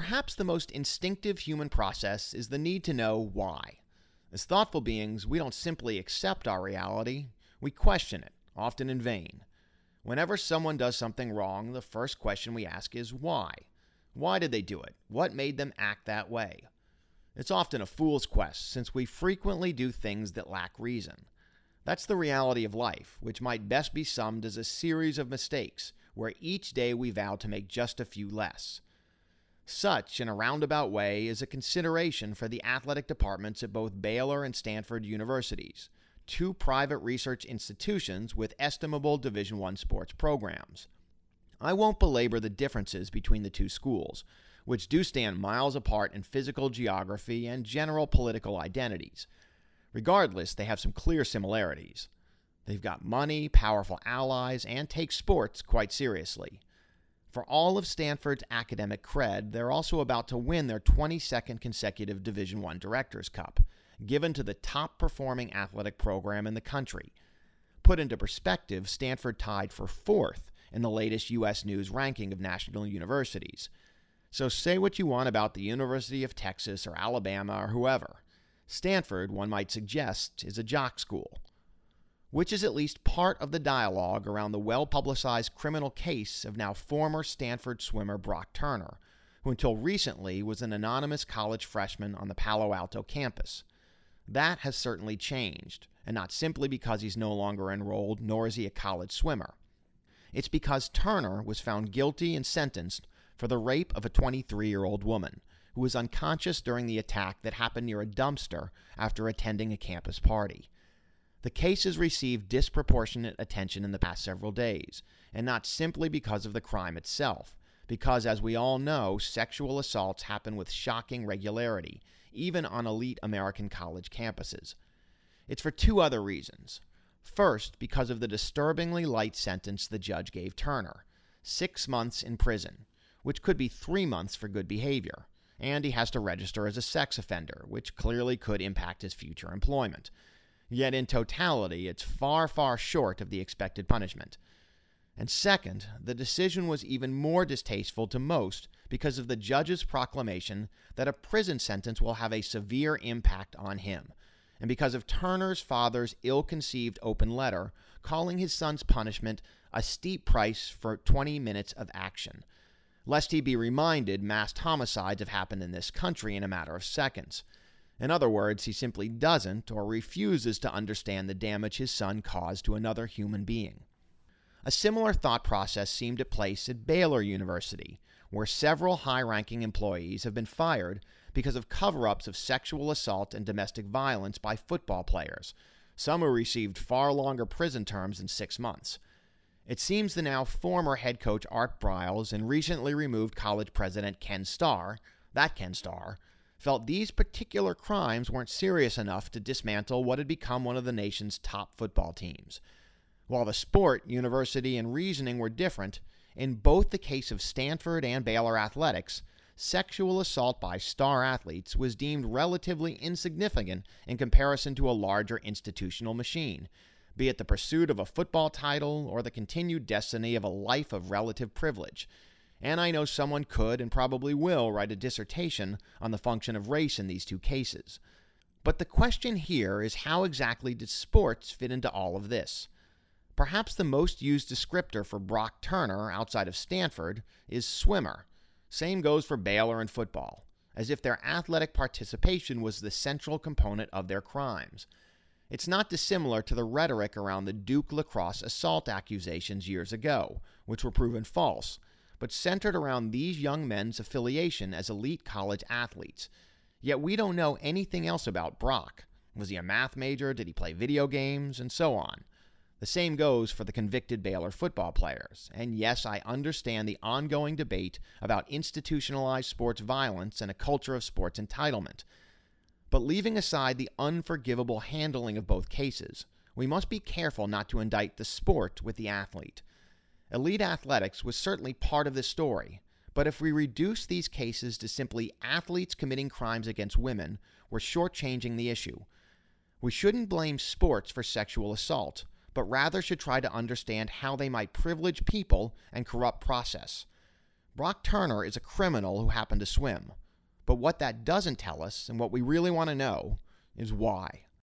Perhaps the most instinctive human process is the need to know why. As thoughtful beings, we don't simply accept our reality, we question it, often in vain. Whenever someone does something wrong, the first question we ask is why? Why did they do it? What made them act that way? It's often a fool's quest, since we frequently do things that lack reason. That's the reality of life, which might best be summed as a series of mistakes, where each day we vow to make just a few less. Such, in a roundabout way, is a consideration for the athletic departments at both Baylor and Stanford universities, two private research institutions with estimable Division I sports programs. I won't belabor the differences between the two schools, which do stand miles apart in physical geography and general political identities. Regardless, they have some clear similarities. They've got money, powerful allies, and take sports quite seriously. For all of Stanford's academic cred, they're also about to win their 22nd consecutive Division I Directors' Cup, given to the top-performing athletic program in the country. Put into perspective, Stanford tied for 4th in the latest U.S. News ranking of national universities. So say what you want about the University of Texas or Alabama or whoever. Stanford, one might suggest, is a jock school, which is at least part of the dialogue around the well-publicized criminal case of now former Stanford swimmer Brock Turner, who until recently was an anonymous college freshman on the Palo Alto campus. That has certainly changed, and not simply because he's no longer enrolled, nor is he a college swimmer. It's because Turner was found guilty and sentenced for the rape of a 23-year-old woman who was unconscious during the attack that happened near a dumpster after attending a campus party. The case has received disproportionate attention in the past several days, and not simply because of the crime itself, because, as we all know, sexual assaults happen with shocking regularity, even on elite American college campuses. It's for two other reasons. First, because of the disturbingly light sentence the judge gave Turner, 6 months in prison, which could be 3 months for good behavior, and he has to register as a sex offender, which clearly could impact his future employment. Yet in totality, it's far, far short of the expected punishment. And second, the decision was even more distasteful to most because of the judge's proclamation that a prison sentence will have a severe impact on him, and because of Turner's father's ill-conceived open letter calling his son's punishment a steep price for 20 minutes of action. Lest he be reminded, mass homicides have happened in this country in a matter of seconds. In other words, he simply doesn't or refuses to understand the damage his son caused to another human being. A similar thought process seemed at place at Baylor University, where several high-ranking employees have been fired because of cover-ups of sexual assault and domestic violence by football players, some who received far longer prison terms than 6 months. It seems the now former head coach Art Briles and recently removed college president Ken Starr, felt these particular crimes weren't serious enough to dismantle what had become one of the nation's top football teams. While the sport, university, and reasoning were different, in both the case of Stanford and Baylor athletics, sexual assault by star athletes was deemed relatively insignificant in comparison to a larger institutional machine, be it the pursuit of a football title or the continued destiny of a life of relative privilege. And I know someone could and probably will write a dissertation on the function of race in these two cases. But the question here is, how exactly did sports fit into all of this? Perhaps the most used descriptor for Brock Turner outside of Stanford is swimmer. Same goes for Baylor and football, as if their athletic participation was the central component of their crimes. It's not dissimilar to the rhetoric around the Duke lacrosse assault accusations years ago, which were proven false, but centered around these young men's affiliation as elite college athletes. Yet we don't know anything else about Brock. Was he a math major? Did he play video games? And so on. The same goes for the convicted Baylor football players. And yes, I understand the ongoing debate about institutionalized sports violence and a culture of sports entitlement. But leaving aside the unforgivable handling of both cases, we must be careful not to indict the sport with the athlete. Elite athletics was certainly part of this story, but if we reduce these cases to simply athletes committing crimes against women, we're shortchanging the issue. We shouldn't blame sports for sexual assault, but rather should try to understand how they might privilege people and corrupt process. Brock Turner is a criminal who happened to swim. But what that doesn't tell us, and what we really want to know, is why.